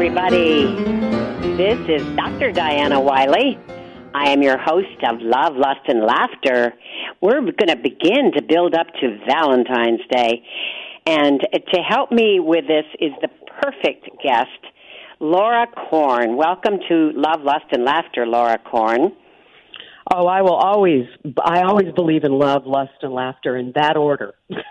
everybody. This is Dr. Diana Wiley. I am your host of Love, Lust, and Laughter. We're going to begin to build up to Valentine's Day. And to help me with this is the perfect guest, Laura Korn. Welcome to Love, Lust, and Laughter, Laura Korn. Oh, I always believe in love, lust, and laughter in that order.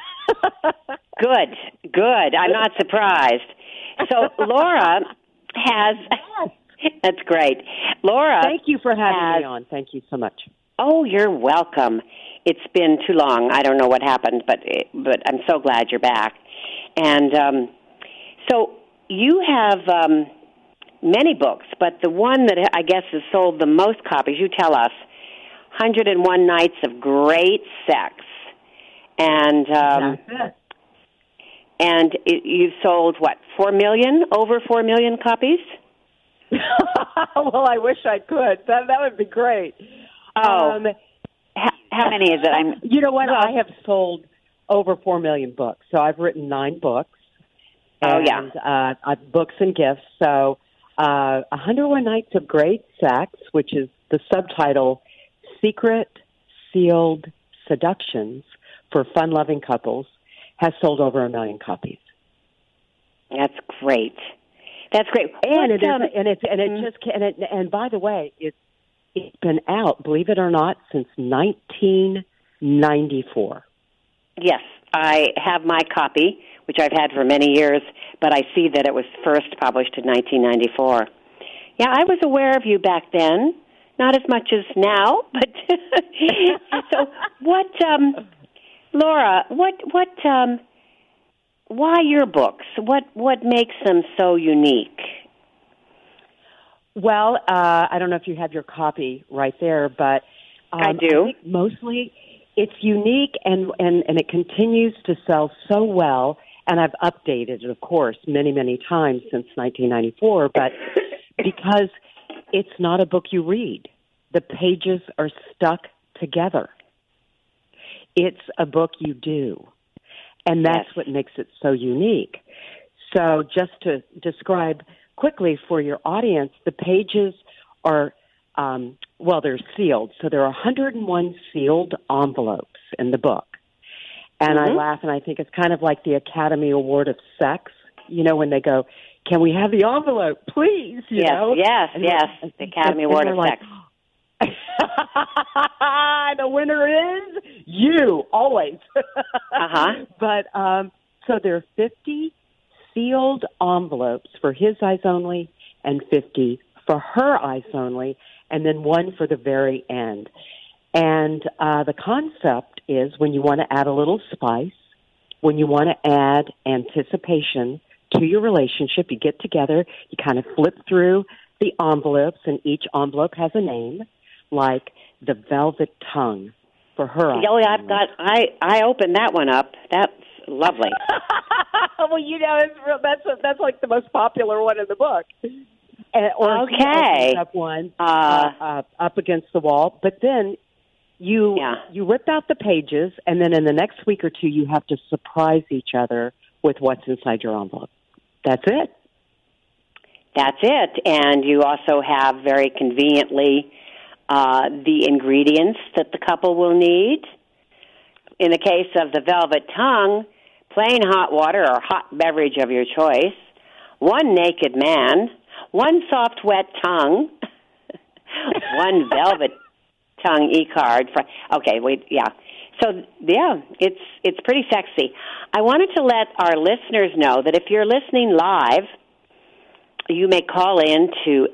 Good. I'm not surprised. So Laura has, that's great. Laura. Thank you for having me on. Thank you so much. Oh, you're welcome. It's been too long. I don't know what happened, but I'm so glad you're back. And so you have many books, but the one that I guess has sold the most copies, you tell us, 101 Nights of Great Sex. And and you've sold, what, 4 million? Over 4 million copies? Well, I wish I could. That would be great. Oh, how many is it? You know what? I have sold over 4 million books. So I've written 9 books. And, books and gifts. So 101 Nights of Great Sex, which is the subtitle, Secret Sealed Seductions for Fun-Loving Couples, has sold over 1 million copies. That's great. That's great. And and by the way, it's been out, believe it or not, since 1994. Yes, I have my copy, which I've had for many years, but I see that it was first published in 1994. Yeah, I was aware of you back then, not as much as now, but so what, Laura, why your books? What makes them so unique? Well, I don't know if you have your copy right there, but I do. I think mostly it's unique and it continues to sell so well, and I've updated it, of course, many, many times since 1994, but because it's not a book you read. The pages are stuck together. It's a book you do, and that's what makes it so unique. So just to describe quickly for your audience, the pages are, they're sealed. So there are 101 sealed envelopes in the book. And I laugh, and I think it's kind of like the Academy Award of Sex, you know, when they go, can we have the envelope, please? You know? Yes, the Academy Award of Sex. The winner is you, always. But so there are 50 sealed envelopes for his eyes only and 50 for her eyes only, and then one for the very end. And the concept is when you want to add a little spice, when you want to add anticipation to your relationship, you get together, you kind of flip through the envelopes, and each envelope has a name, like the Velvet Tongue for her. Oh, yeah, I opened that one up. That's lovely. Well, you know, that's like the most popular one in the book. Okay. Up one up against the wall, but then you rip out the pages, and then in the next week or two, you have to surprise each other with what's inside your envelope. That's it. That's it, and you also have very conveniently the ingredients that the couple will need. In the case of the Velvet Tongue, plain hot water or hot beverage of your choice, one naked man, one soft wet tongue, one Velvet Tongue e-card. So, it's pretty sexy. I wanted to let our listeners know that if you're listening live, you may call in to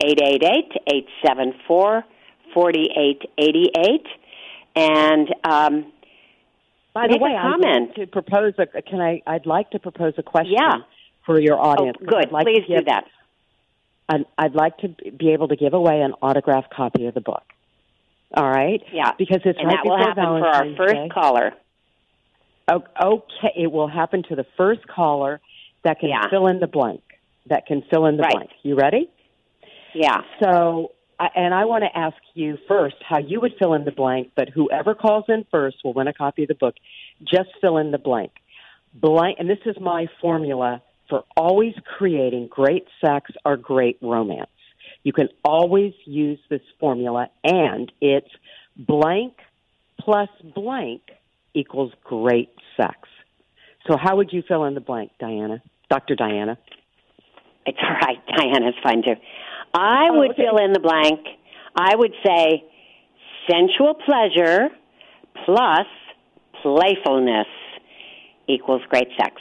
888-874-4888 and by the way, comment. I'd like to propose a question for your audience. Oh, good. Please do that. I'd like to be able to give away an autographed copy of the book. All right? Yeah. Because it's and that will happen for our first caller. Okay. It will happen to the first caller that can fill in the blank. Blank. You ready? Yeah. So, I want to ask you first how you would fill in the blank, but whoever calls in first will win a copy of the book. Just fill in the blank. And this is my formula for always creating great sex or great romance. You can always use this formula, and it's blank plus blank equals great sex. So how would you fill in the blank, Diana? Dr. Diana? It's all right. Diana's fine, too. I would fill in the blank. I would say sensual pleasure plus playfulness equals great sex.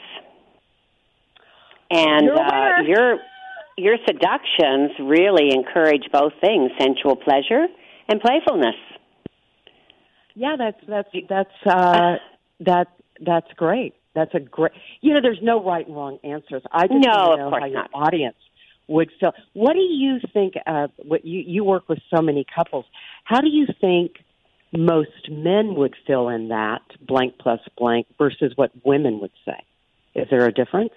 And your seductions really encourage both things, sensual pleasure and playfulness. Yeah, that's great. That's a great. There's no right and wrong answers. I just want to know how your audience would feel. What do you think? What you work with so many couples. How do you think most men would fill in that blank plus blank versus what women would say? Is there a difference?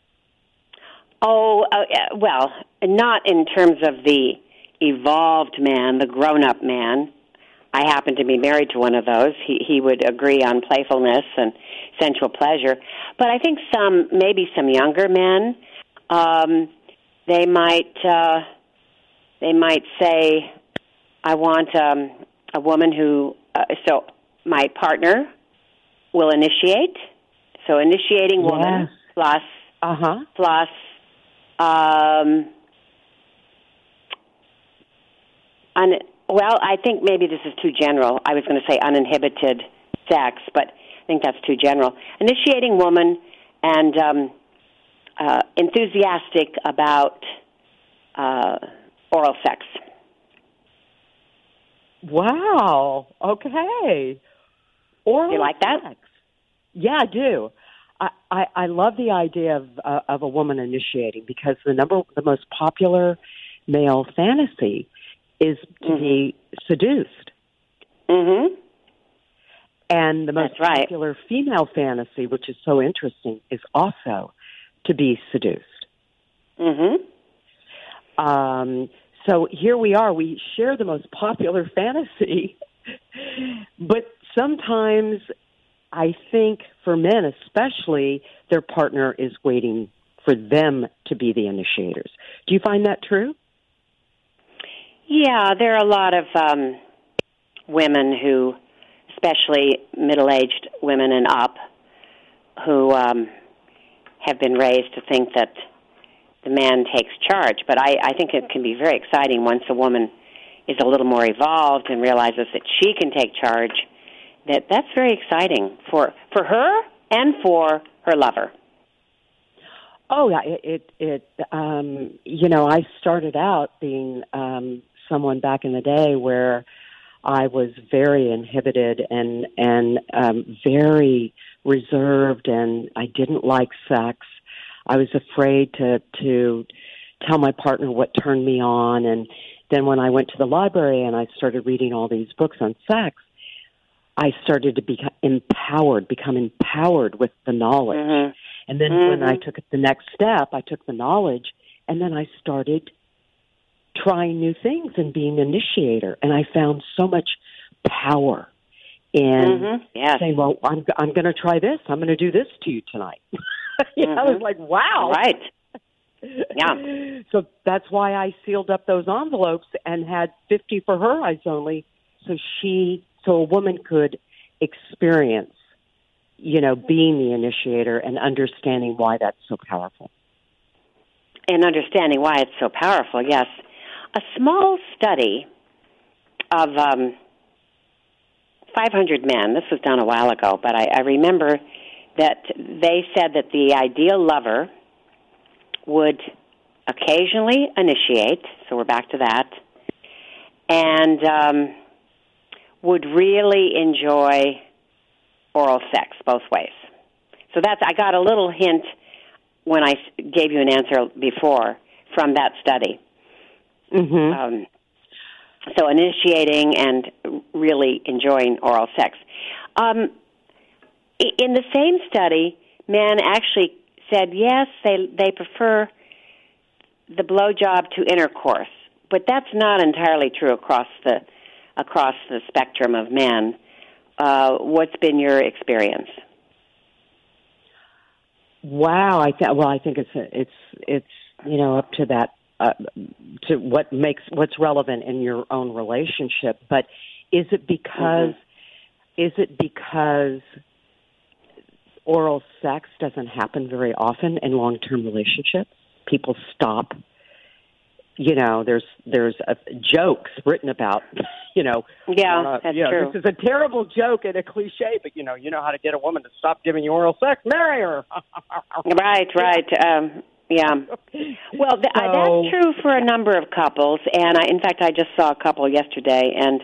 Oh, well, not in terms of the evolved man, the grown-up man. I happen to be married to one of those. He would agree on playfulness and sensual pleasure. But I think maybe some younger men, they might say, I want a woman who, so my partner will initiate. So initiating woman plus, well, I think maybe this is too general. I was going to say uninhibited sex, but I think that's too general. Initiating woman and enthusiastic about oral sex. Wow. Okay. Oral you like that? sex. Yeah, I do. I love the idea of a woman initiating because the most popular male fantasy is to be seduced. Mm-hmm. And the most popular female fantasy, which is so interesting, is also to be seduced. Mm-hmm. So here we are. We share the most popular fantasy, but sometimes I think for men especially, their partner is waiting for them to be the initiators. Do you find that true? Yeah, there are a lot of women who, especially middle-aged women and up, who have been raised to think that the man takes charge. But I think it can be very exciting once a woman is a little more evolved and realizes that she can take charge. That's very exciting for her and for her lover. Oh, yeah. I started out being someone back in the day where I was very inhibited and very reserved, and I didn't like sex. I was afraid to tell my partner what turned me on, and then when I went to the library and I started reading all these books on sex, I started to become empowered with the knowledge. Mm-hmm. And then when I took the next step, I took the knowledge, and then I started trying new things and being an initiator. And I found so much power in saying, well, I'm going to try this. I'm going to do this to you tonight. I was like, wow. Right. Yeah. So that's why I sealed up those envelopes and had 50 for her eyes only, so a woman could experience, being the initiator and understanding why that's so powerful. And understanding why it's so powerful, yes. A small study of 500 men, this was done a while ago, but I remember that they said that the ideal lover would occasionally initiate, so we're back to that, and would really enjoy oral sex both ways. So I got a little hint when I gave you an answer before from that study. Mm-hmm. So initiating and really enjoying oral sex. In the same study, men actually said yes, they prefer the blowjob to intercourse, but that's not entirely true across the spectrum of men. What's been your experience? Wow, I think it's up to that to what's relevant in your own relationship. But is it because oral sex doesn't happen very often in long-term relationships? People stop. There's jokes written about. Yeah, that's true. This is a terrible joke and a cliche, but you know how to get a woman to stop giving you oral sex? Marry her. Right. Yeah. Well, that's true for a number of couples, and in fact, I just saw a couple yesterday, and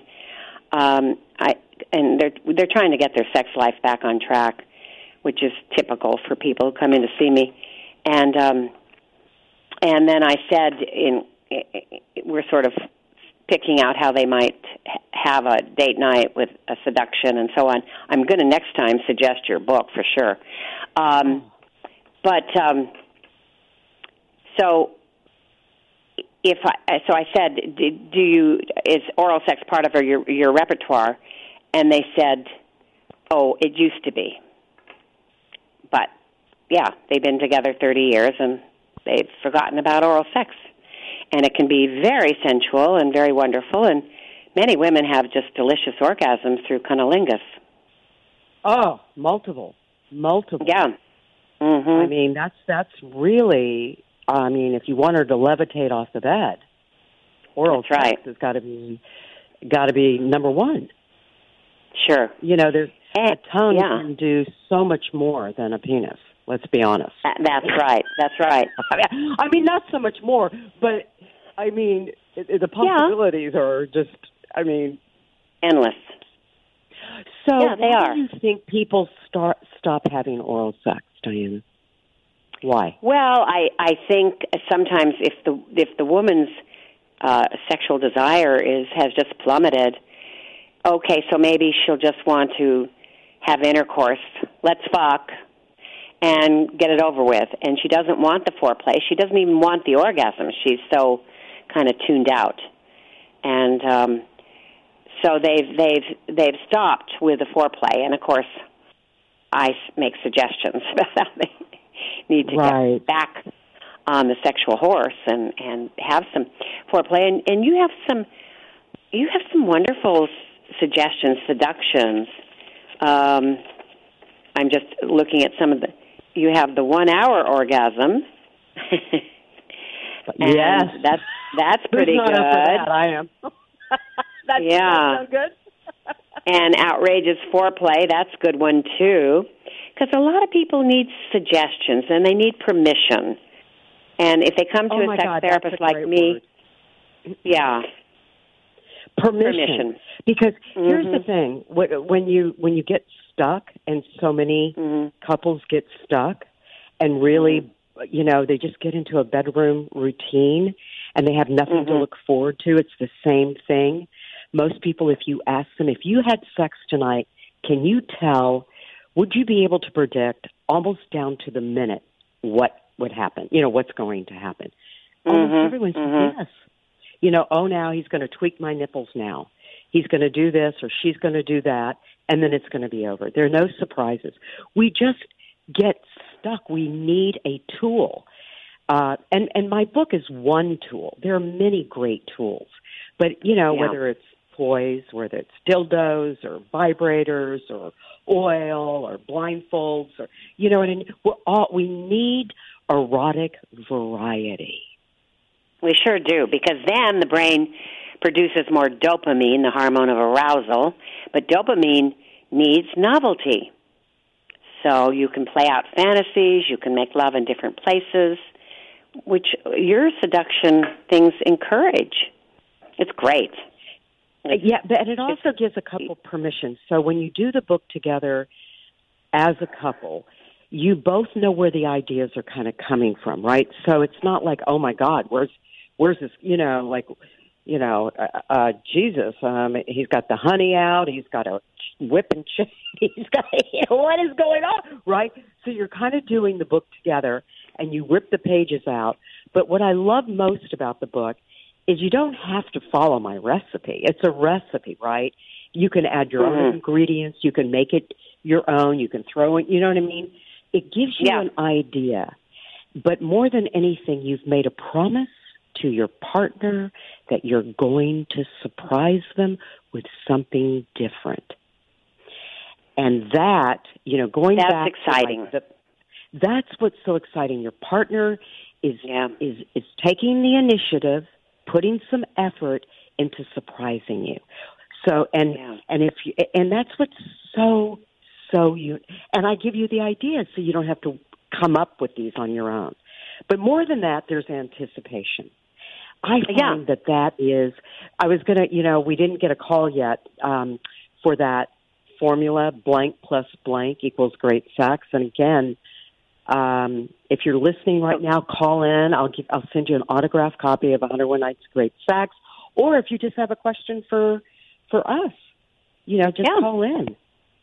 they're trying to get their sex life back on track, which is typical for people who come in to see me, and then I said, we're sort of picking out how they might have a date night with a seduction and so on. I'm going to next time suggest your book for sure. So I said, is oral sex part of your repertoire? And they said, oh, it used to be. But yeah, they've been together 30 years and they've forgotten about oral sex. And it can be very sensual and very wonderful, and many women have just delicious orgasms through cunnilingus. Oh, multiple. Yeah. Mm-hmm. I mean, that's really, if you want her to levitate off the bed, oral sex has got to be number one. Sure. There's a tongue can do so much more than a penis. Let's be honest. That's right. Not so much more, but the possibilities are just, endless. So they are. Why do you think people stop having oral sex, Diana? Why? Well, I think sometimes if the woman's sexual desire has just plummeted, okay, so maybe she'll just want to have intercourse. Let's fuck. And get it over with. And she doesn't want the foreplay. She doesn't even want the orgasm. She's so kind of tuned out. And so they've stopped with the foreplay. And of course, I make suggestions about how they need to get back on the sexual horse and have some foreplay. And you have some wonderful suggestions, seductions. I'm just looking at some of the. You have the 1 hour orgasm. Yes, that's pretty good. I am. That's good. And outrageous foreplay, that's a good one too. Because a lot of people need suggestions and they need permission. And if they come to a sex therapist like me, permission. Because here's the thing: when you get stuck, and so many couples get stuck, and really, they just get into a bedroom routine, and they have nothing to look forward to. It's the same thing. Most people, if you ask them, if you had sex tonight, can you tell? Would you be able to predict almost down to the minute what would happen? What's going to happen? Almost everyone says yes. Now he's going to tweak my nipples now. He's going to do this or she's going to do that, and then it's going to be over. There are no surprises. We just get stuck. We need a tool. And my book is one tool. There are many great tools. But, whether it's toys, whether it's dildos or vibrators or oil or blindfolds or, we need erotic variety. We sure do, because then the brain produces more dopamine, the hormone of arousal, but dopamine needs novelty. So you can play out fantasies, you can make love in different places, which your seduction things encourage. It's great. But it also gives a couple permission. So when you do the book together as a couple, you both know where the ideas are kind of coming from, right? So it's not like, oh my God, where's this, Jesus, he's got the honey out, he's got a whip and chain, he's got, what is going on, right? So you're kind of doing the book together, and you rip the pages out. But what I love most about the book is you don't have to follow my recipe. It's a recipe, right? You can add your own ingredients, you can make it your own, you can throw it, you know what I mean? It gives you an idea. But more than anything, you've made a promise to your partner that you're going to surprise them with something different. And that, going that's back exciting. That's what's so exciting. Your partner is taking the initiative, putting some effort into surprising you. So and that's what's so and I give you the ideas so you don't have to come up with these on your own. But more than that, there's anticipation. I find that is, I was going to, we didn't get a call yet for that formula, blank plus blank equals great sex. And again, if you're listening right now, call in. I'll send you an autographed copy of 101 Nights of Great Sex. Or if you just have a question for us, just call in.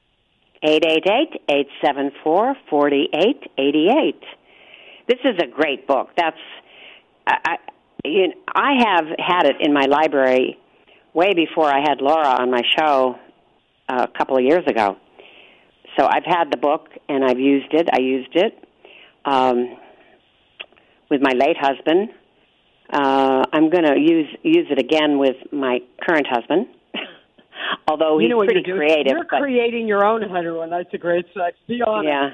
888-874-4888. This is a great book. I have had it in my library way before I had Laura on my show a couple of years ago. So I've had the book, and I've used it. I used it with my late husband. I'm going to use it again with my current husband. Although he's pretty creative. You're creating your own 101 Nights of Great Sex. Be honest. Yeah.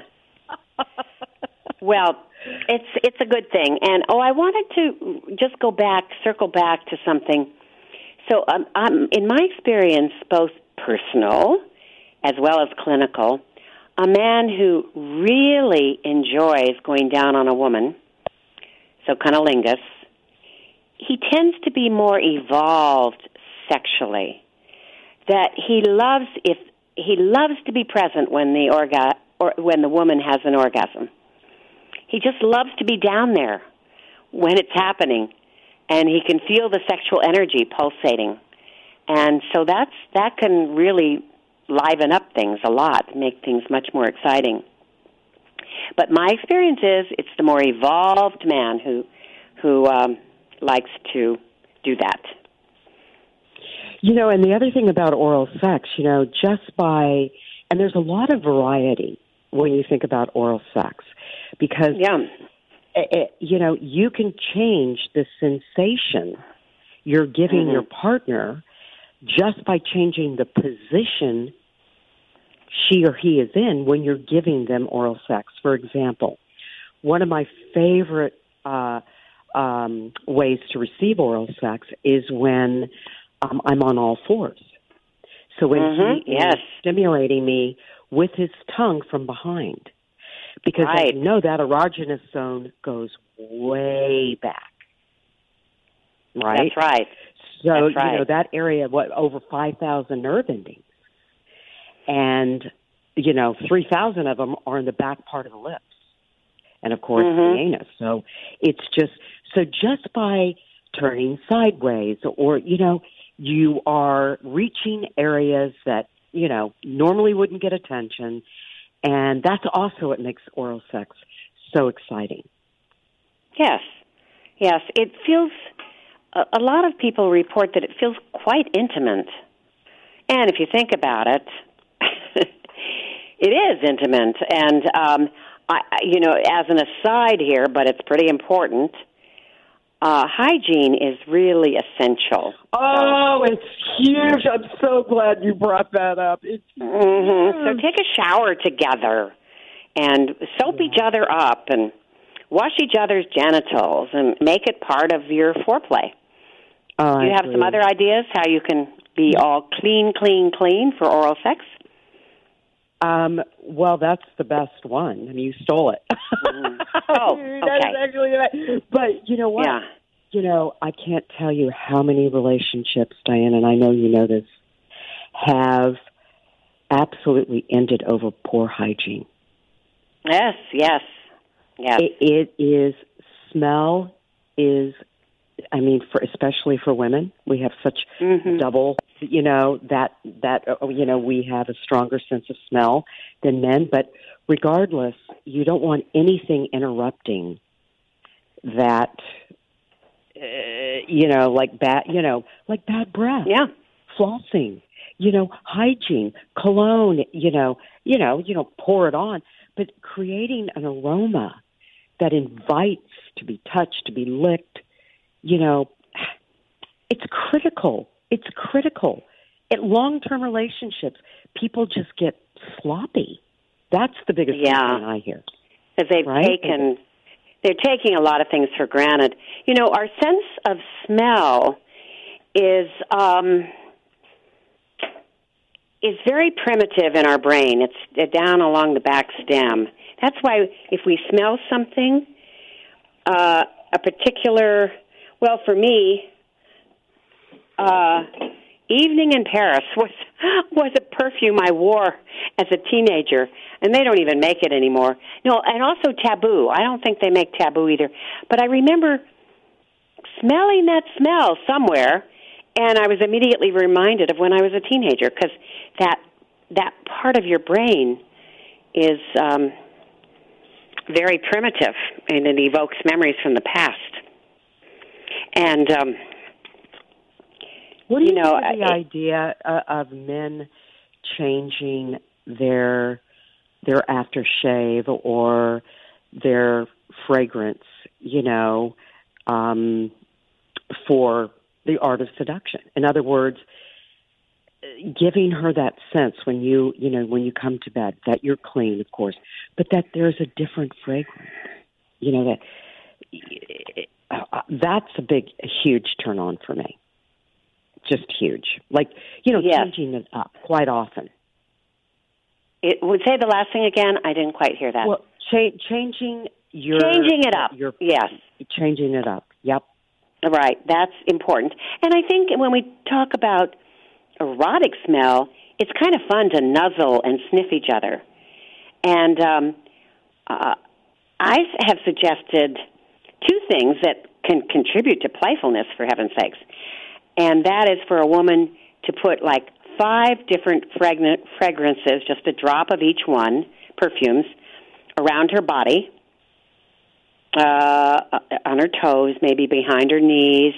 Well, it's a good thing. And, I wanted to just circle back to something. So in my experience, both personal as well as clinical, a man who really enjoys going down on a woman, so cunnilingus, he tends to be more evolved sexually. That he loves to be present when when the woman has an orgasm. He just loves to be down there when it's happening, and he can feel the sexual energy pulsating. And so that can really liven up things a lot, make things much more exciting. But my experience is it's the more evolved man who likes to do that. And the other thing about oral sex, and there's a lot of variety when you think about oral sex, because, you can change the sensation you're giving your partner just by changing the position she or he is in when you're giving them oral sex. For example, one of my favorite ways to receive oral sex is when I'm on all fours. So when he is stimulating me with his tongue from behind, because as you know, that erogenous zone goes way back. Right? That's right. So, that area, over 5,000 nerve endings. And, 3,000 of them are in the back part of the lips. And, of course, the anus. So it's just by turning sideways or, you are reaching areas that, normally wouldn't get attention. And that's also what makes oral sex so exciting. Yes. Yes. It feels, a lot of people report that it feels quite intimate. And if you think about it, it is intimate. And, as an aside here, but it's pretty important, hygiene is really essential. Oh, it's huge. I'm so glad you brought that up. It's So take a shower together and soap each other up and wash each other's genitals and make it part of your foreplay. Oh, Do you have some other ideas how you can be all clean for oral sex? Well, that's the best one. I mean, you stole it. Oh, okay. That is actually right. But you know what? Yeah. I can't tell you how many relationships, Diane, and I know you know this, have absolutely ended over poor hygiene. Yes. It is, smell is, especially for women, we have such double, we have a stronger sense of smell than men. But regardless, you don't want anything interrupting that, like bad breath. Yeah. Flossing. hygiene, cologne, you don't pour it on, but creating an aroma that invites to be touched, to be licked, it's critical. It's critical. In long-term relationships, people just get sloppy. That's the biggest complaint I hear. Because they're taking a lot of things for granted. Our sense of smell is very primitive in our brain. It's down along the back stem. That's why if we smell something, a particular, well, for me, Evening in Paris was a perfume I wore as a teenager, and they don't even make it anymore. No, and also Taboo. I don't think they make Taboo either. But I remember smelling that smell somewhere, and I was immediately reminded of when I was a teenager, because that part of your brain is very primitive, and it evokes memories from the past. And what do you think of the idea of men changing their aftershave or their fragrance, for the art of seduction? In other words, giving her that sense when you come to bed that you're clean, of course, but that there's a different fragrance. That's a huge turn on for me. Just huge. Like, changing it up quite often. It would say the last thing again. I didn't quite hear that. Well, changing it up. Yes. Changing it up. Yep. Right. That's important. And I think when we talk about erotic smell, it's kind of fun to nuzzle and sniff each other. And I have suggested two things that can contribute to playfulness, for heaven's sakes. And that is for a woman to put 5 different fragrances, just a drop of each one, perfumes, around her body, on her toes, maybe behind her knees,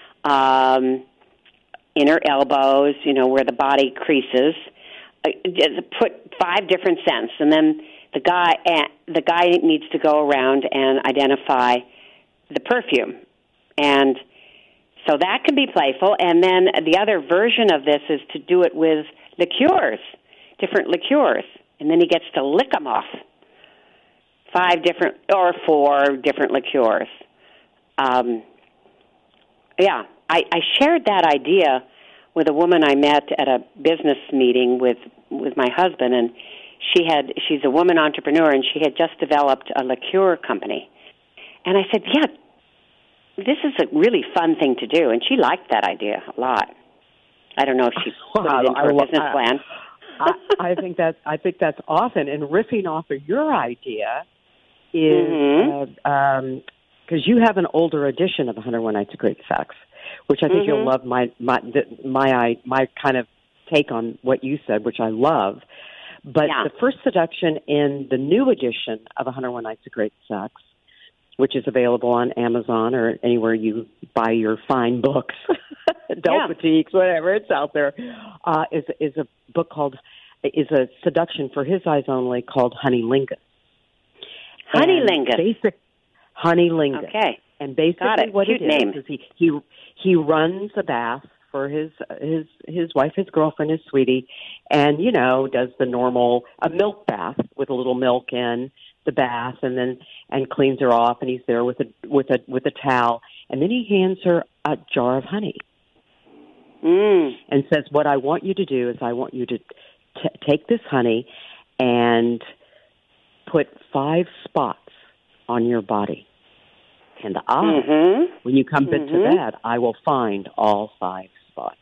in her elbows, where the body creases. Just put 5 different scents, and then the guy needs to go around and identify the perfume. And so that can be playful. And then the other version of this is to do it with liqueurs, different liqueurs. And then he gets to lick them off. 4 different liqueurs. I shared that idea with a woman I met at a business meeting with my husband, and she's a woman entrepreneur, and she had just developed a liqueur company. And I said, this is a really fun thing to do, and she liked that idea a lot. I don't know if she put it into her business plan. I think that's awesome. And riffing off of your idea is because you have an older edition of 101 Nights of Great Sex, which I think you'll love. My kind of take on what you said, which I love. But the first seduction in the new edition of 101 Nights of Great Sex, which is available on Amazon or anywhere you buy your fine books, Del Boutiques, whatever, it's out there, is a seduction for his eyes only called Honeylingus. Honeylingus. Honeylingus. Okay. And basically what Cute it name. is he runs a bath for his wife, his girlfriend, his sweetie, and does the normal a milk bath with a little milk in the bath, and cleans her off, and he's there with a towel, and then he hands her a jar of honey, and says, "What I want you to do is I want you to take this honey and put 5 spots on your body, and when you come to bed, I will find all 5 spots."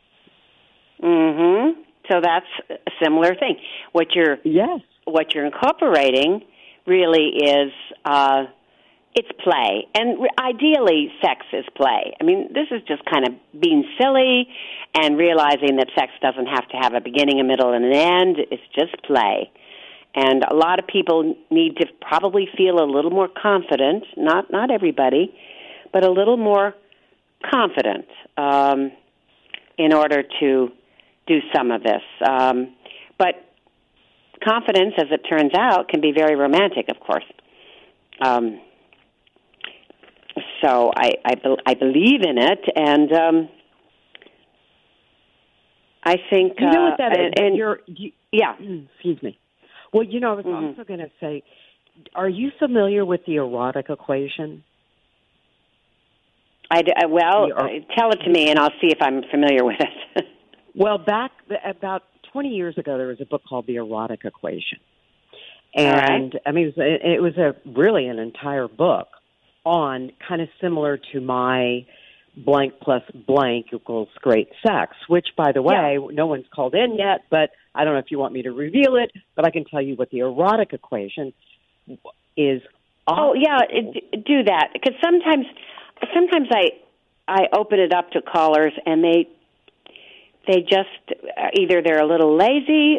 So that's a similar thing. What you're incorporating really is it's play, and ideally sex is play. I mean, this is just kind of being silly and realizing that sex doesn't have to have a beginning, a middle, and an end. It's just play. And a lot of people need to probably feel a little more confident, not everybody, but a little more confident in order to do some of this. But confidence, as it turns out, can be very romantic, of course. So I believe in it, and I think you know what that is. And yeah. Excuse me. Well, I was also going to say, are you familiar with the erotic equation? Tell it to me, and I'll see if I'm familiar with it. Well, back about 20 years ago, there was a book called The Erotic Equation. And, I mean, it was really an entire book on kind of similar to my blank plus blank equals great sex, which, by the way, no one's called in yet, but I don't know if you want me to reveal it, but I can tell you what the erotic equation is. Oh, yeah, do that. Because sometimes I open it up to callers, and they just either they're a little lazy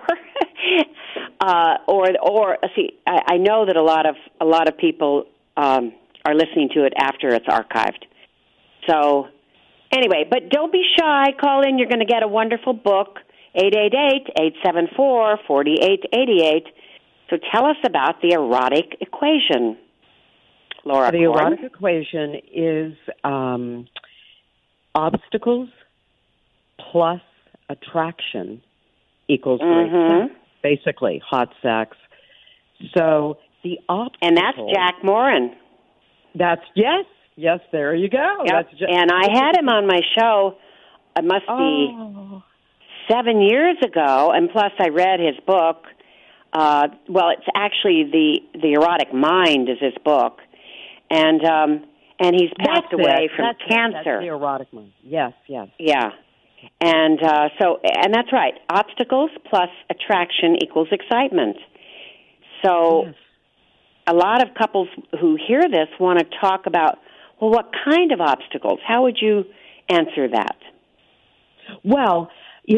or see, I know that a lot of people are listening to it after it's archived. So anyway, but don't be shy. Call in. You're going to get a wonderful book, 888-874-4888. So tell us about the erotic equation, Laura. The erotic equation is obstacles plus attraction equals great sex, basically hot sex. So the obstacle... And that's Jack Moran. That's, yes, there you go. Yep. And I had him on my show, it must be 7 years ago, and plus I read his book. It's actually the Erotic Mind is his book. And he's passed away from cancer. That's the Erotic Mind. Yes. Yeah. And and that's right. Obstacles plus attraction equals excitement. So a lot of couples who hear this want to talk about, well, what kind of obstacles? How would you answer that? Well,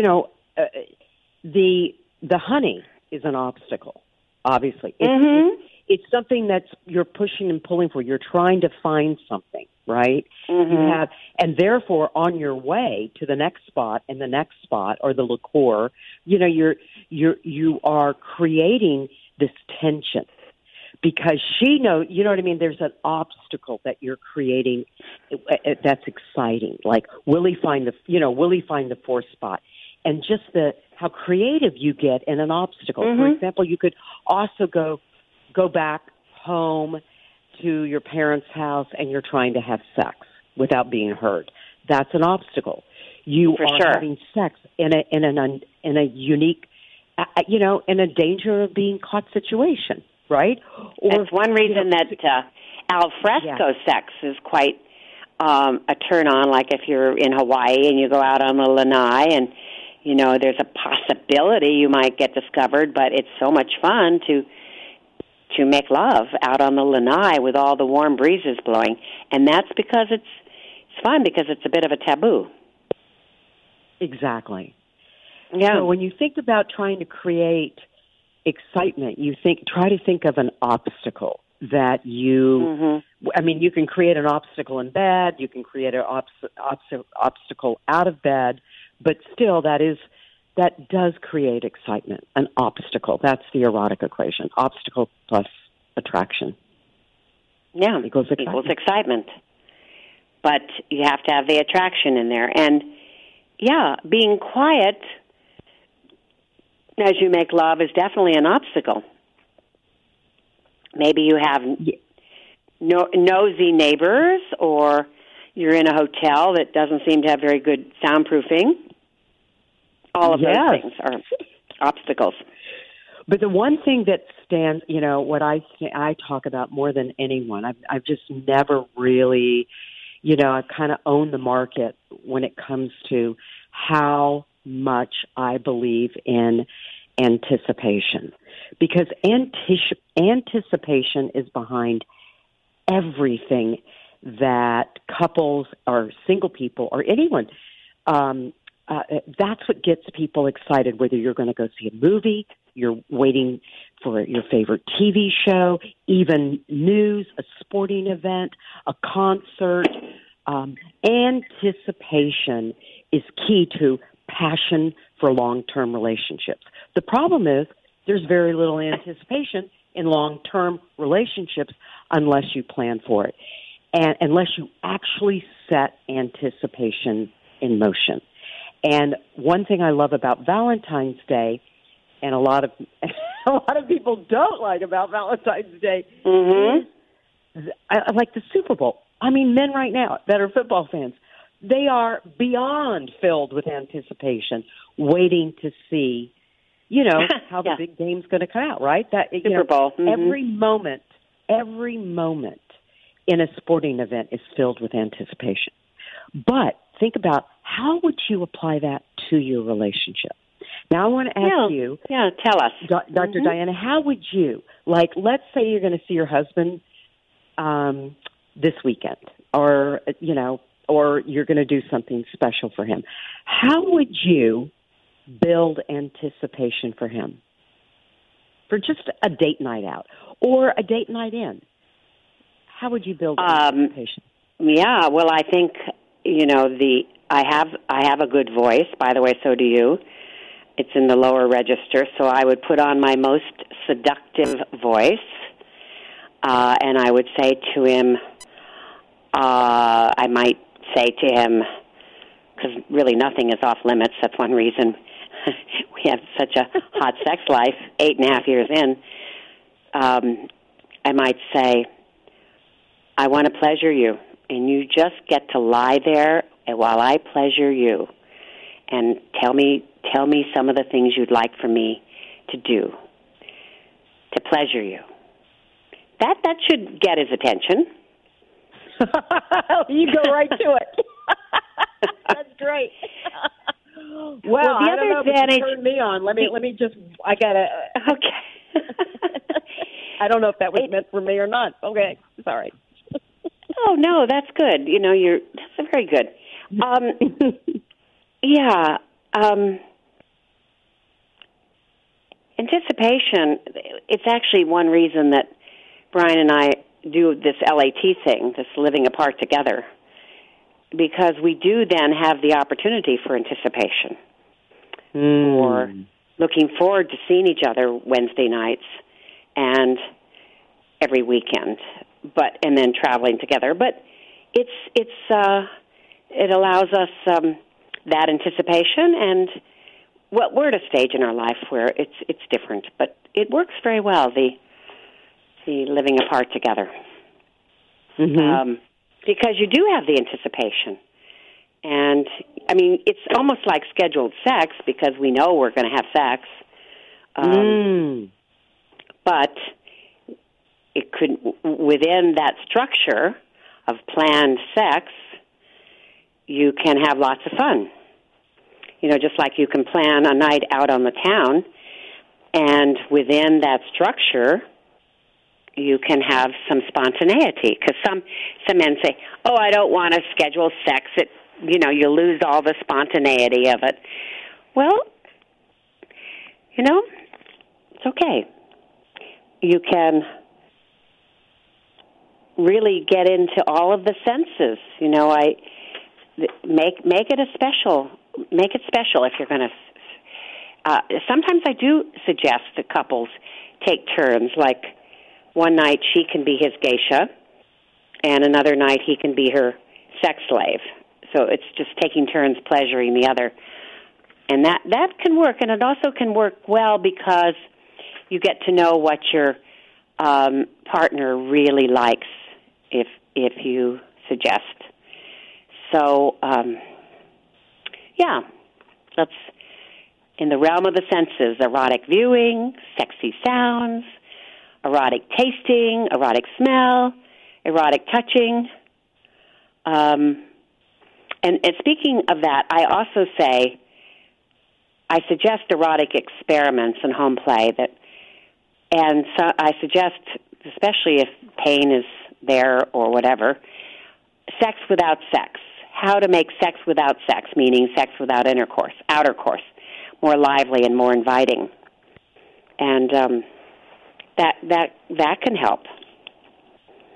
the honey is an obstacle, obviously. It's something that's you're pushing and pulling for. You're trying to find something, right? And therefore, on your way to the next spot and the next spot, or the liqueur, you are creating this tension because you know what I mean. There's an obstacle that you're creating that's exciting. Like, will he find the fourth spot? And just how creative you get in an obstacle. For example, you could also go back home to your parents' house and you're trying to have sex without being heard. That's an obstacle. You are having sex in a unique, in a danger of being caught situation, right? That's one reason that al fresco sex is quite a turn on. Like if you're in Hawaii and you go out on the lanai and there's a possibility you might get discovered, but it's so much fun to make love out on the lanai with all the warm breezes blowing. And that's because it's fun, because it's a bit of a taboo. Exactly. Yeah. So when you think about trying to create excitement, try to think of an obstacle that you, you can create an obstacle in bed, you can create an obstacle out of bed, but still that does create excitement, an obstacle. That's the erotic equation. Obstacle plus attraction. Yeah, equals excitement. But you have to have the attraction in there. And, being quiet as you make love is definitely an obstacle. Maybe you have nosy neighbors, or you're in a hotel that doesn't seem to have very good soundproofing. All of those things are obstacles. But the one thing that stands, what I talk about more than anyone, I've just never really, I've kind of owned the market when it comes to how much I believe in anticipation. Because anticipation is behind everything that couples or single people or anyone, that's what gets people excited, whether you're going to go see a movie, you're waiting for your favorite TV show, even news, a sporting event, a concert. Anticipation is key to passion for long-term relationships. The problem is there's very little anticipation in long-term relationships unless you plan for it, and unless you actually set anticipation in motion. And one thing I love about Valentine's Day, and a lot of people don't like about Valentine's Day, is I like the Super Bowl. I mean, men right now that are football fans, they are beyond filled with anticipation, waiting to see, how the big game's going to come out, right? That Super Bowl. Every moment in a sporting event is filled with anticipation. But think about, how would you apply that to your relationship? Now, I want to ask you. Yeah, tell us. Dr. Diana, how would you, let's say you're going to see your husband this weekend, or you're going to do something special for him. How would you build anticipation for him? For just a date night out or a date night in? How would you build anticipation? Yeah, well, I think, I have a good voice. By the way, so do you. It's in the lower register, so I would put on my most seductive voice, and I would say to him, I might say to him, because really nothing is off limits. That's one reason we have such a hot sex life, 8.5 years in. I might say, I want to pleasure you, and you just get to lie there while I pleasure you, and tell me some of the things you'd like for me to do to pleasure you. That should get his attention. You go right to it. That's great. Well, the I don't know, but you turned me on. Let me just. I gotta. Okay. I don't know if that was meant for me or not. Okay, sorry. Oh no, that's good. That's very good. Yeah. Anticipation. It's actually one reason that Brian and I do this LAT thing, this living apart together, because we do then have the opportunity for anticipation, or looking forward to seeing each other Wednesday nights and every weekend, and then traveling together. But it allows us that anticipation, and we're at a stage in our life where it's different, but it works very well. The living apart together, because you do have the anticipation, and I mean it's almost like scheduled sex because we know we're going to have sex, but it could, within that structure of planned sex, you can have lots of fun. Just like you can plan a night out on the town, and within that structure, you can have some spontaneity. Because some men say, "Oh, I don't want to schedule sex. You lose all the spontaneity of it." Well, it's okay. You can really get into all of the senses. Make it special. Make it special if you're going to. Sometimes I do suggest that couples take turns. Like one night she can be his geisha, and another night he can be her sex slave. So it's just taking turns pleasuring the other, and that can work. And it also can work well because you get to know what your partner really likes if you suggest. So. Yeah, that's in the realm of the senses: erotic viewing, sexy sounds, erotic tasting, erotic smell, erotic touching. And speaking of that, I also say I suggest erotic experiments in home play and so I suggest, especially if pain is there or whatever, sex without sex. How to make sex without sex, meaning sex without intercourse, outer course, more lively and more inviting, and that can help.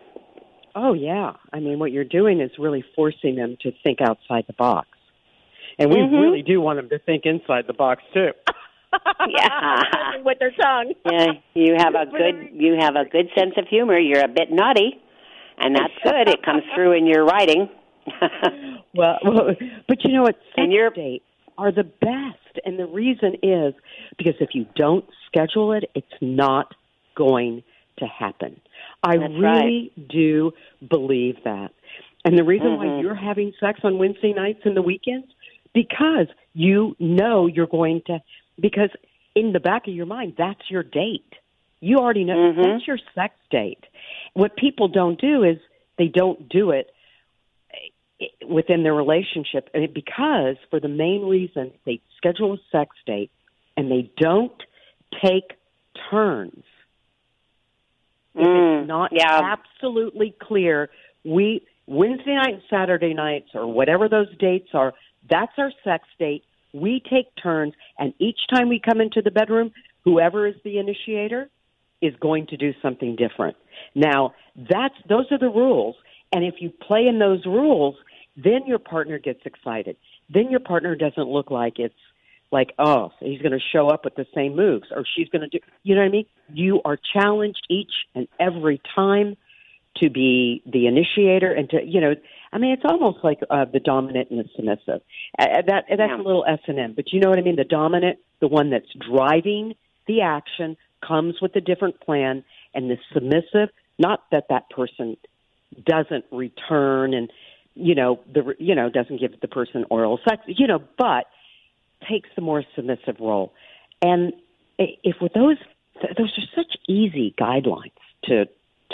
Oh yeah, I mean what you're doing is really forcing them to think outside the box. And we really do want them to think inside the box, too. Yeah. With their tongue. Yeah, you have a good sense of humor. You're a bit nutty, and that's good. It comes through in your writing. well, but you know what? Sex dates are the best, and the reason is because if you don't schedule it, it's not going to happen. I really do believe that. And the reason why you're having sex on Wednesday nights and the weekends, because you know you're going to, because in the back of your mind, that's your date. You already know that's your sex date. What people don't do is they don't do it within their relationship because for the main reason they schedule a sex date and they don't take turns. If it's not absolutely clear, Wednesday night and Saturday nights or whatever those dates are, that's our sex date. We take turns, and each time we come into the bedroom, whoever is the initiator is going to do something different. Now, those are the rules, and if you play in those rules, then your partner gets excited. Then your partner doesn't look like it's like, oh, he's going to show up with the same moves, or she's going to do, you know what I mean? You are challenged each and every time to be the initiator and to, you know, I mean, it's almost like the dominant and the submissive. That's a little S&M, but you know what I mean? The dominant, the one that's driving the action, comes with a different plan, and the submissive, not that person doesn't return and, doesn't give the person oral sex, but takes the more submissive role. And if with those are such easy guidelines to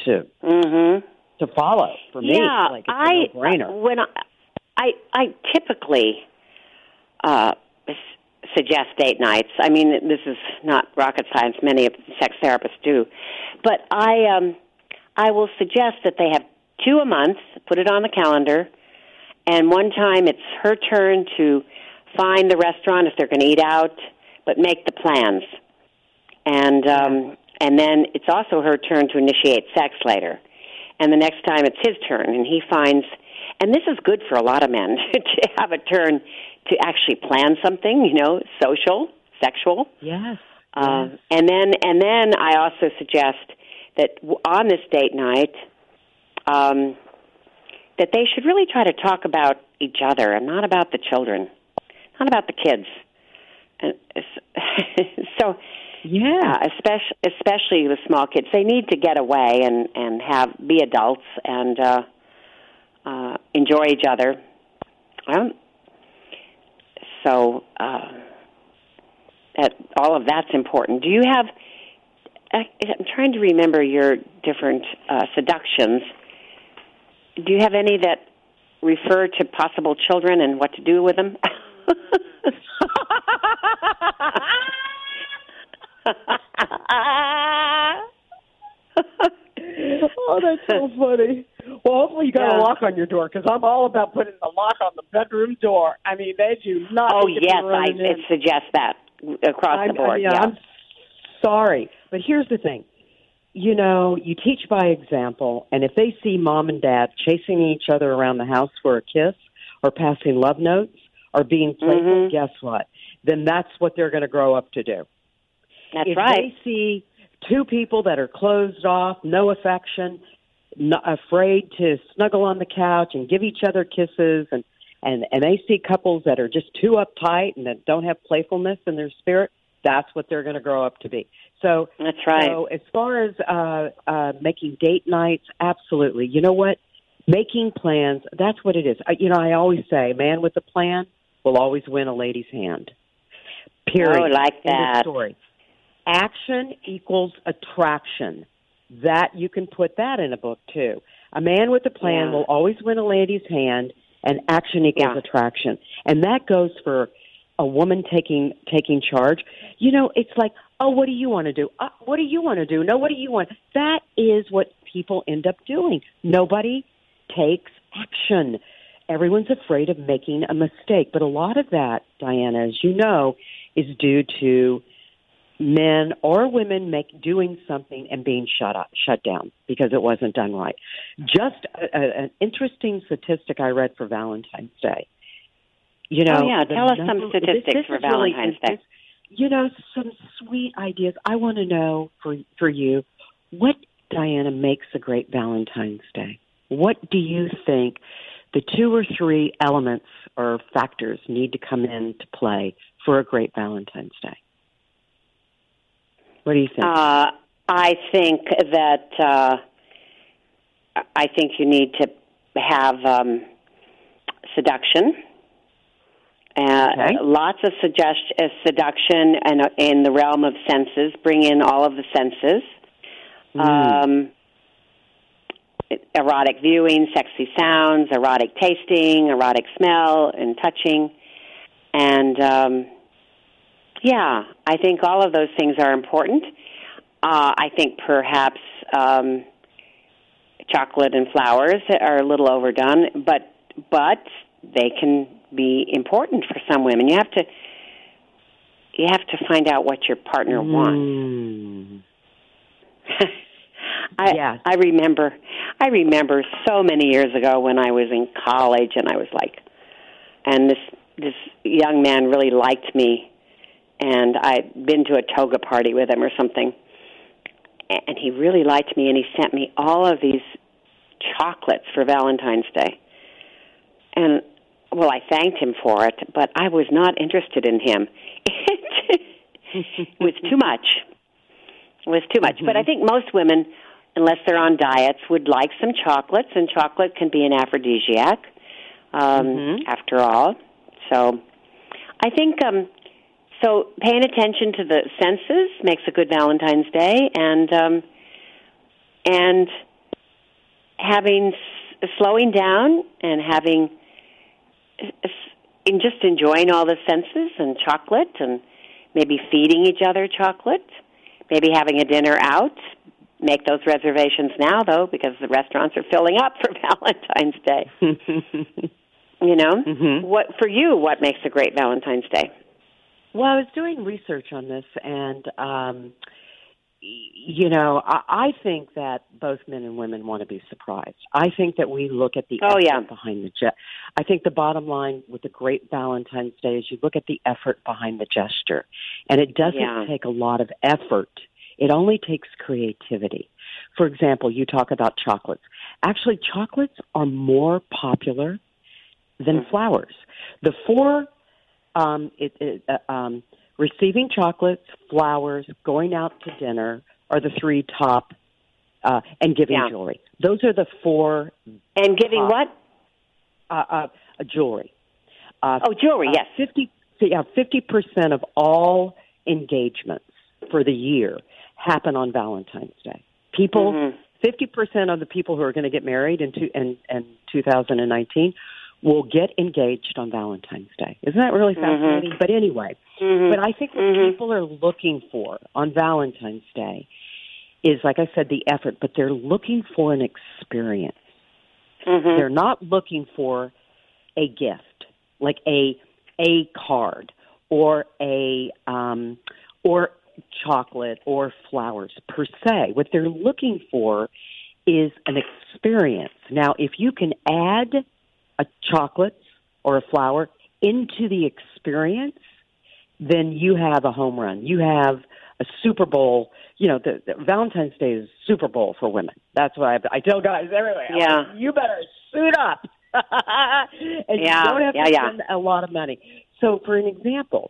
follow for me. Yeah, like it's a no-brainer. When I typically suggest date nights. I mean, this is not rocket science. Many sex therapists do, but I will suggest that they have 2 a month. Put it on the calendar, and one time it's her turn to find the restaurant if they're going to eat out, but make the plans. And then it's also her turn to initiate sex later. And the next time it's his turn, and he finds, and this is good for a lot of men, to have a turn to actually plan something, social, sexual. Yes. And then I also suggest that on this date night, that they should really try to talk about each other and not about the children, not about the kids. So, especially with small kids, they need to get away and be adults and enjoy each other. All of that's important. Do you have? I'm trying to remember your different seductions. Do you have any that refer to possible children and what to do with them? Oh, that's so funny. Well, hopefully you got a lock on your door, because I'm all about putting the lock on the bedroom door. I mean, they do not. Oh, yes, I suggest that across the board. I'm sorry, but here's the thing. You teach by example, and if they see mom and dad chasing each other around the house for a kiss or passing love notes or being playful, guess what? Then that's what they're going to grow up to do. That's if right. If they see two people that are closed off, no affection, afraid to snuggle on the couch and give each other kisses, and they see couples that are just too uptight and that don't have playfulness in their spirit, that's what they're going to grow up to be. So that's right. So as far as making date nights, absolutely. You know what? Making plans, that's what it is. I always say, a man with a plan will always win a lady's hand. Period. Oh, I like that. End of story. Action equals attraction. That you can put that in a book too. A man with a plan will always win a lady's hand, and action equals attraction. And that goes for a woman taking charge. It's like, oh, what do you want to do? What do you want to do? No, what do you want? That is what people end up doing. Nobody takes action. Everyone's afraid of making a mistake. But a lot of that, Diana, as you know, is due to men or women doing something and being shut down because it wasn't done right. Just an interesting statistic I read for Valentine's Day. You know, oh, yeah. Tell us some statistics this for is really, Valentine's Day. you know, some sweet ideas. I want to know for you, what, Diana, makes a great Valentine's Day? What do you think the 2 or 3 elements or factors need to come into play for a great Valentine's Day? What do you think? I think that I think you need to have seduction. Okay. Lots of seduction and in the realm of senses. Bring in all of the senses. Erotic viewing, sexy sounds, erotic tasting, erotic smell and touching. And, I think all of those things are important. I think perhaps chocolate and flowers are a little overdone, but they can be important for some women. You have to find out what your partner wants. I remember so many years ago when I was in college, and I was like, and this young man really liked me, and I'd been to a toga party with him or something, and he really liked me, and he sent me all of these chocolates for Valentine's Day. And, well, I thanked him for it, but I was not interested in him. It was too much. It was too much. Mm-hmm. But I think most women, unless they're on diets, would like some chocolates, and chocolate can be an aphrodisiac, after all. So I think so paying attention to the senses makes a good Valentine's Day, and slowing down and just enjoying all the senses and chocolate, and maybe feeding each other chocolate, maybe having a dinner out. Make those reservations now, though, because the restaurants are filling up for Valentine's Day. You know? Mm-hmm. What makes a great Valentine's Day? Well, I was doing research on this, and, I think that both men and women want to be surprised. I think that we look at the effort behind the gesture. I think the bottom line with a great Valentine's Day is you look at the effort behind the gesture. And it doesn't take a lot of effort. It only takes creativity. For example, you talk about chocolates. Actually, chocolates are more popular than flowers. The 4 receiving chocolates, flowers, going out to dinner are the 3 top, and giving jewelry. Those are the 4. And giving what? Jewelry. Jewelry, yes. 50% of all engagements for the year happen on Valentine's Day. 50% of the people who are going to get married in 2019 will get engaged on Valentine's Day. Isn't that really fascinating? But anyway, but I think what people are looking for on Valentine's Day is, like I said, the effort, but they're looking for an experience. They're not looking for a gift, like a card or or chocolate or flowers per se. What they're looking for is an experience. Now, if you can add a chocolate or a flower into the experience, then you have a home run. You have a Super Bowl. You know, the Valentine's Day is Super Bowl for women. That's what I tell guys everywhere. Yeah. Like, you better suit up. And you don't have to spend a lot of money. So, for an example,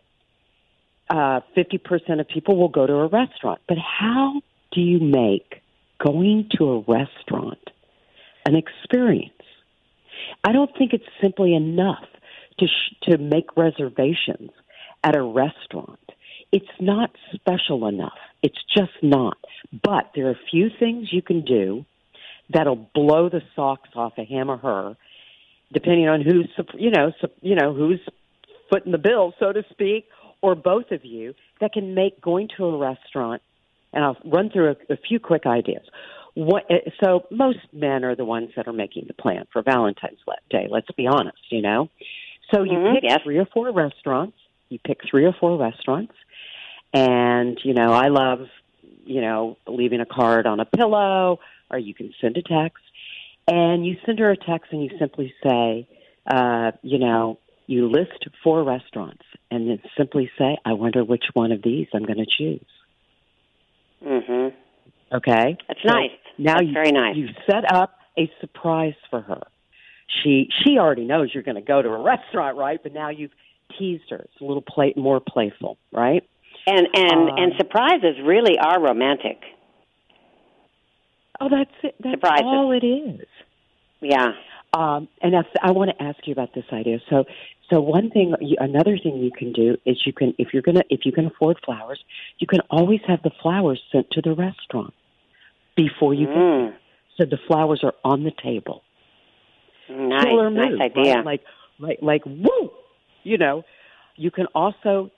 50% of people will go to a restaurant. But how do you make going to a restaurant an experience? I don't think it's simply enough to make reservations at a restaurant. It's not special enough. It's just not. But there are a few things you can do that'll blow the socks off of him or her, depending on who's footing the bill, so to speak, or both of you, that can make going to a restaurant. And I'll run through a few quick ideas. So most men are the ones that are making the plan for Valentine's Day, let's be honest, you know. So you pick 3 or 4 restaurants. You pick 3 or 4 restaurants. And, you know, I love, you know, leaving a card on a pillow, or you can send a text. And you send her a text and you simply say, you know, You list 4 restaurants and then simply say, I wonder which one of these I'm going to choose. Mhm. Okay? That's nice. Now That's very nice. You set up a surprise for her. She already knows you're going to go to a restaurant, right? But now you've teased her. It's a little more playful, right? And surprises really are romantic. Oh, that's it. That's surprises. All it is. Yeah. And I want to ask you about this idea. So another thing you can do is if you can afford flowers, you can always have the flowers sent to the restaurant before you get there. So the flowers are on the table. Nice, Killer move, nice idea. Right? Like woo! You know, you can also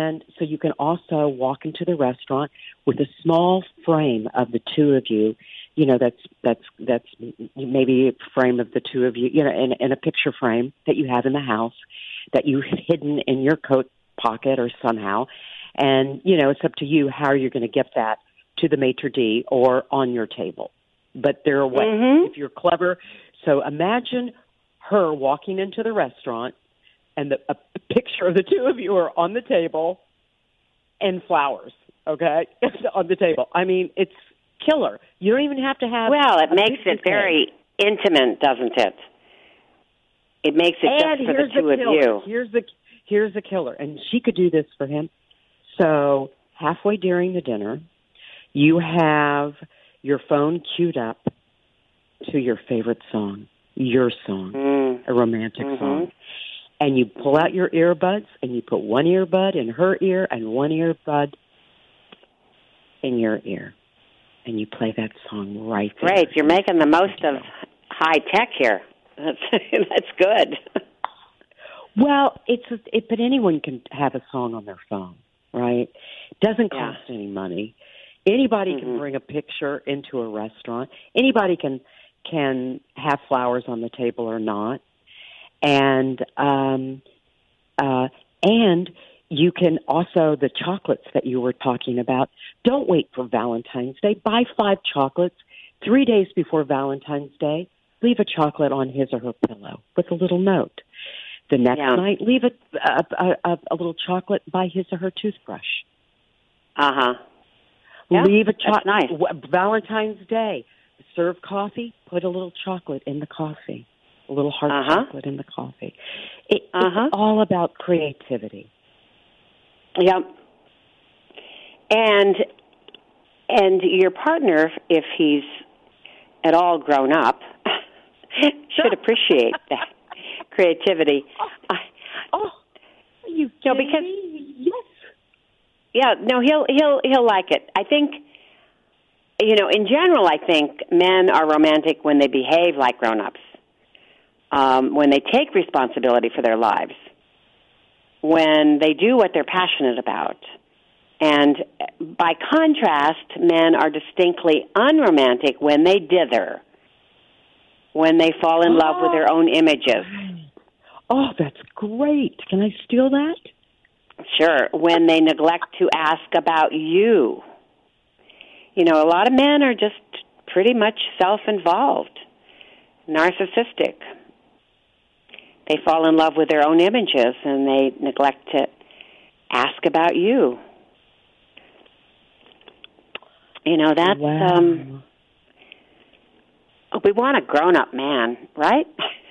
walk into the restaurant with a small frame of the two of you. You know, that's maybe a frame of the two of you. You know, in a picture frame that you have in the house that you've hidden in your coat pocket or somehow. And you know, it's up to you how you're going to get that to the maitre d' or on your table. But there are ways if you're clever. So imagine her walking into the restaurant and a picture of the two of you are on the table and flowers, okay, on the table. I mean, it's killer. You don't even have to have... Well, it makes it very intimate, doesn't it? It makes it just for the two of you. Here's the killer. And she could do this for him. So halfway during the dinner, you have your phone queued up to your favorite song, your song, a romantic song. And you pull out your earbuds and you put one earbud in her ear and one earbud in your ear. And you play that song right there. Great. You're making the most of high tech here. That's good. Well, but anyone can have a song on their phone, right? It doesn't cost any money. Anybody can bring a picture into a restaurant. Anybody can have flowers on the table or not. And you can also, the chocolates that you were talking about, don't wait for Valentine's Day. Buy 5 chocolates 3 days before Valentine's Day. Leave a chocolate on his or her pillow with a little note. The next night, leave a little chocolate by his or her toothbrush. Leave a chocolate. Nice. Valentine's Day, serve coffee, put a little chocolate in the coffee. A little heart chocolate in the coffee. It's all about creativity. Yep. And your partner, if he's at all grown up, should appreciate that creativity. You know, because yes. Yeah, no, he'll like it. I think, you know, in general, I think men are romantic when they behave like grown-ups. When they take responsibility for their lives, when they do what they're passionate about. And by contrast, men are distinctly unromantic when they dither, when they fall in love with their own images. Oh, that's great. Can I steal that? Sure. When they neglect to ask about you. You know, a lot of men are just pretty much self-involved, narcissistic. They fall in love with their own images, and they neglect to ask about you. You know, that's, we want a grown-up man, right?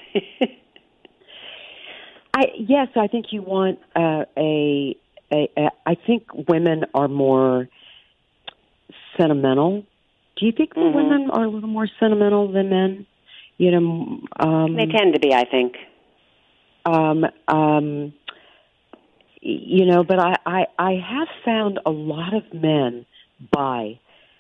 Yes, I think you want I think women are more sentimental. Do you think that women are a little more sentimental than men? You know, they tend to be, I think. You know, but I have found a lot of men bought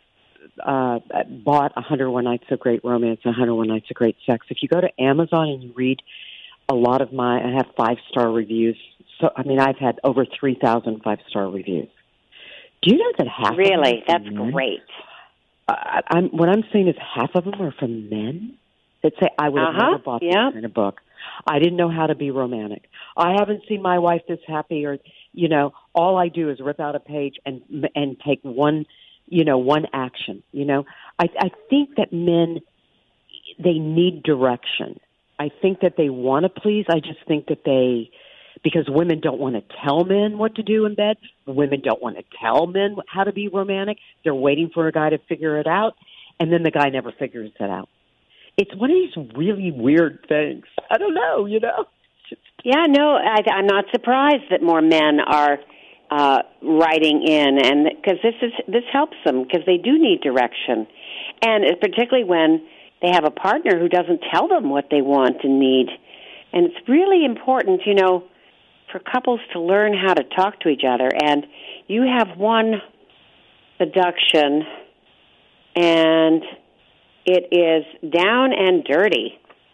101 Nights of Great Romance, 101 Nights of Great Sex. If you go to Amazon and you read a lot of I have 5-star reviews. So, I mean, I've had over 3,000 5-star reviews. Do you know that half really? of them That's men? Great. What I'm saying is half of them are from men that say, I would have never bought this kind of book. I didn't know how to be romantic. I haven't seen my wife this happy, or, you know, all I do is rip out a page and take one action. You know, I think that men, they need direction. I think that they want to please. I just think that they because women don't want to tell men what to do in bed. Women don't want to tell men how to be romantic. They're waiting for a guy to figure it out, and then the guy never figures it out. It's one of these really weird things. I don't know, Yeah, no, I'm not surprised that more men are writing in, and because this helps them because they do need direction, and particularly when they have a partner who doesn't tell them what they want and need. And it's really important, for couples to learn how to talk to each other. And you have one seduction, and it is Down and Dirty.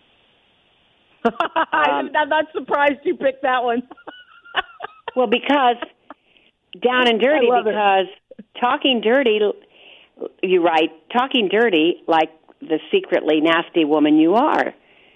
I'm not surprised you picked that one. Well, because Down and Dirty, because talking dirty, you write, talking dirty like the secretly nasty woman you are.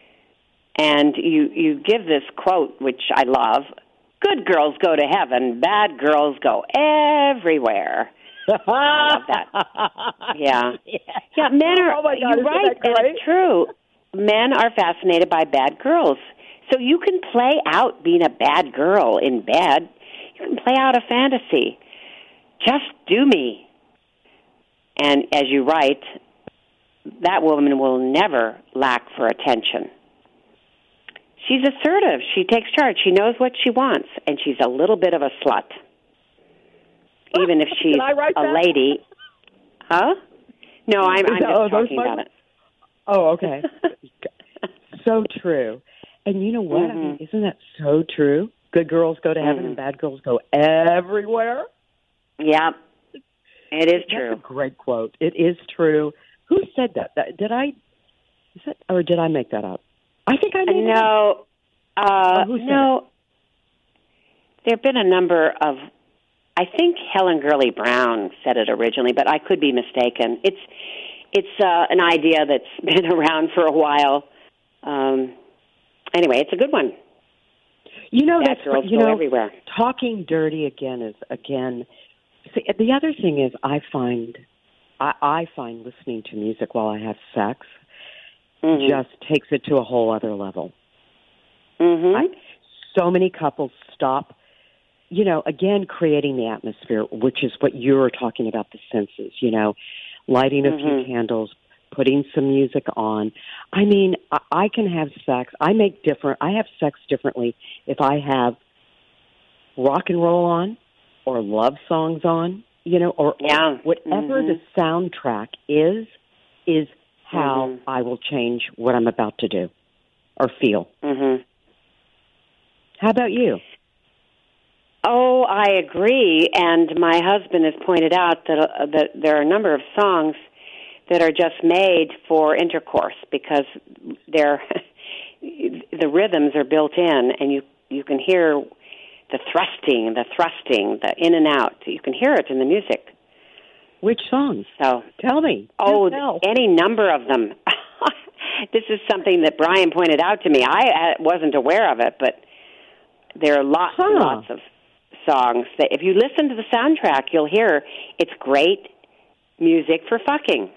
And you give this quote, which I love, good girls go to heaven, bad girls go everywhere. I love that. Yeah. Yeah, men are, you're right, and it's true. Men are fascinated by bad girls. So you can play out being a bad girl in bed. You can play out a fantasy. Just do me. And as you write, that woman will never lack for attention. She's assertive. She takes charge. She knows what she wants, and she's a little bit of a slut. Even if she's a lady. Huh? No, I'm just talking about it. Oh, okay. So true. And you know what? Mm-hmm. I mean, isn't that so true? Good girls go to heaven and bad girls go everywhere. Yeah, it is true. That's a great quote. It is true. Who said that? Or did I make that up? I think I made it up. No. There have been a number of, I think Helen Gurley Brown said it originally, but I could be mistaken. It's an idea that's been around for a while. Anyway, it's a good one. Bad girls go everywhere. Talking dirty is See, the other thing is, I find listening to music while I have sex just takes it to a whole other level. Mm-hmm. So many couples stop, again, creating the atmosphere, which is what you were talking about, the senses, lighting a few candles, putting some music on. I mean, I can have sex. I have sex differently if I have rock and roll on or love songs on, or whatever the soundtrack is how I will change what I'm about to do or feel. Mm-hmm. How about you? Oh, I agree. And my husband has pointed out that there are a number of songs that are just made for intercourse because the rhythms are built in, and you can hear the thrusting, the in and out. You can hear it in the music. Which songs? So tell me. Any number of them. This is something that Brian pointed out to me. I wasn't aware of it, but there are lots of songs that if you listen to the soundtrack, you'll hear it's great music for fucking.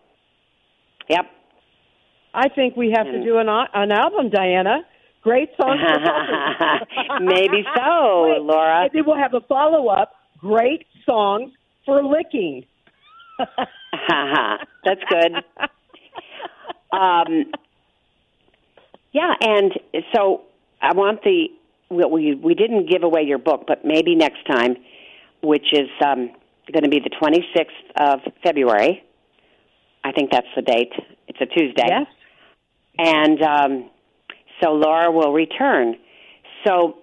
Yep. I think we have to do an album, Diana. Great songs for fucking. Maybe so, Laura. And then we'll have a follow-up, great songs for licking. That's good. Yeah, and so I want we didn't give away your book, but maybe next time, which is going to be the 26th of February. I think that's the date. It's a Tuesday. Yes. And so Laura will return. So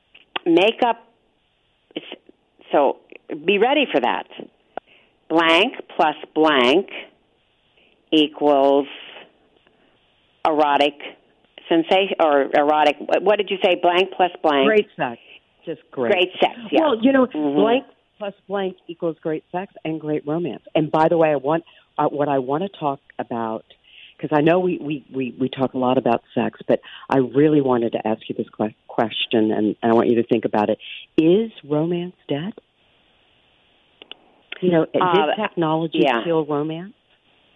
so be ready for that. Blank plus blank equals erotic sensation or erotic. What did you say? Blank plus blank. Great sex. Just great. Great sex. Yeah. Well, blank plus blank equals great sex and great romance. And by the way, what I want to talk about, because I know we talk a lot about sex, but I really wanted to ask you this question, and I want you to think about it. Is romance dead? Did technology kill romance?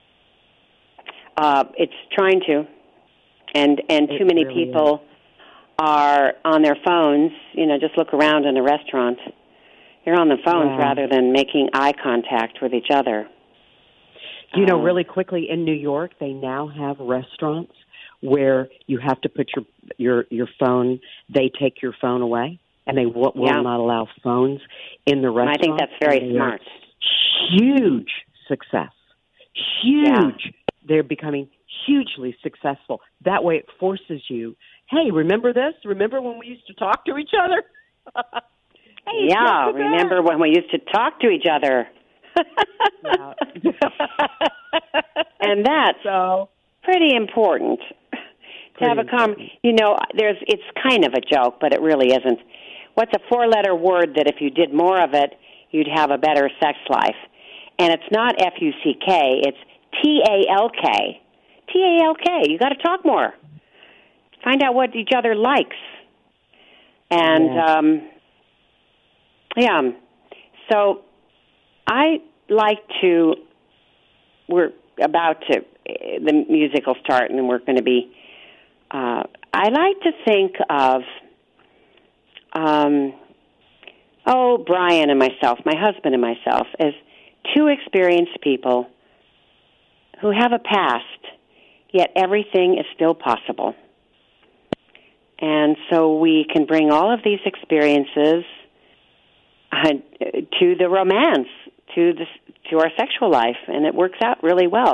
It's trying to, and too many people are on their phones. Just look around in a restaurant. You're on the phones rather than making eye contact with each other. Really quickly, in New York, they now have restaurants where you have to put your phone. They take your phone away, and they will not allow phones in the restaurant. I think that's very smart. Huge success. Huge. Yeah. They're becoming hugely successful. That way, it forces you. Hey, remember this? Remember when we used to talk to each other? Hey, remember when we used to talk to each other? And that's pretty important to have a it's kind of a joke, but it really isn't. What's a 4-letter word that if you did more of it, you'd have a better sex life? And it's not F-U-C-K, it's T-A-L-K. T-A-L-K. You got to talk more. Find out what each other likes. And, so I like to, we're about to, the music will start and we're going to be, I like to think of, Brian and myself, my husband and myself, as two experienced people who have a past, yet everything is still possible. And so we can bring all of these experiences to the romance, to our sexual life, and it works out really well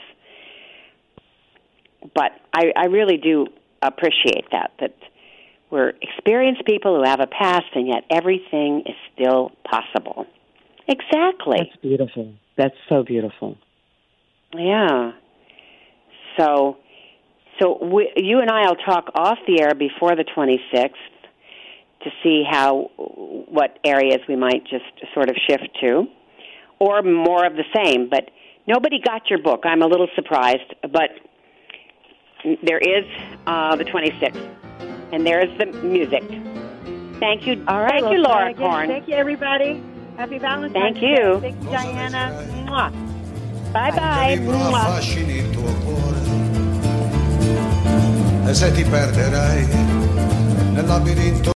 but I really do appreciate that we're experienced people who have a past, and yet everything is still possible. Exactly. That's beautiful. That's so beautiful. Yeah. So you and I will talk off the air before the 26th to see what areas we might just sort of shift to, or more of the same. But nobody got your book. I'm a little surprised, but there is the 26th, and there's the music. Thank you. All right. Thank you, Laura Korn. Thank you, everybody. Happy Valentine's Day. Thank you. Thank you, Diana. Mwah. Bye-bye. Affascini il tuo cuore e se ti perderai nel labirinto